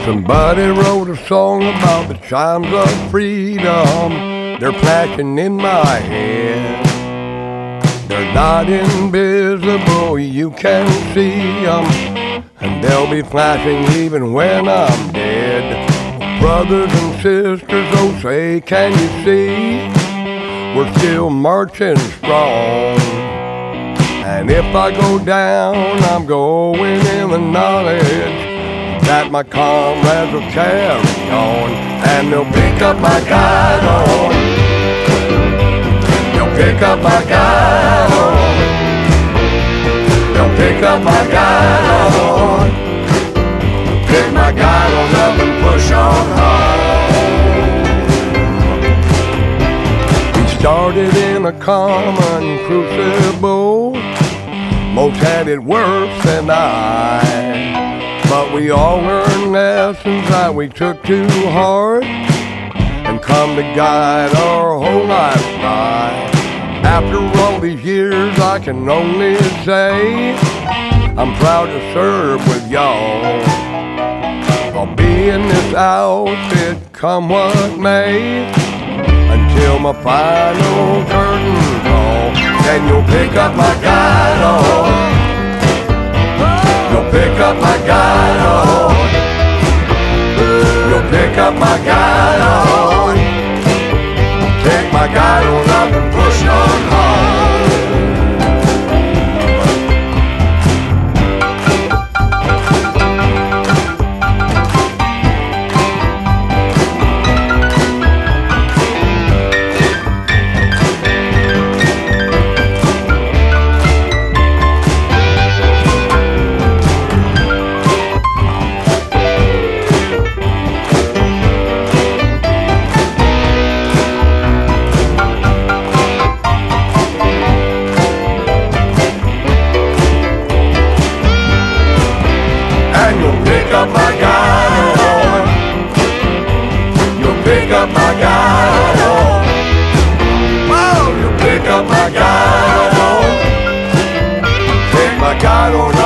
Somebody wrote a song about the chimes of freedom. They're flashing in my head. They're not invisible, you can see them, and they'll be flashing even when I'm dead. Brothers and sisters, oh say, can you see? We're still marching strong. And if I go down, I'm going in the knowledge that my comrades will carry on, and they'll pick up my guide on. They'll pick up my guide on. They'll pick up my guide on. Pick my guide on up and push on home. We started in a common crucible. Most had it worse than I, but we all learned lessons that we took to heart and come to guide our whole life by. After all these years, I can only say I'm proud to serve with y'all. I'll be in this outfit come what may, until my final curtain call. Then you'll pick up my guide on. You'll pick up my guide on. You'll pick up my guide on. Take my guide on up and push on home. Pick up my guide on. You'll pick up my guide on. Oh, you'll pick up my guide on. Take my guide on.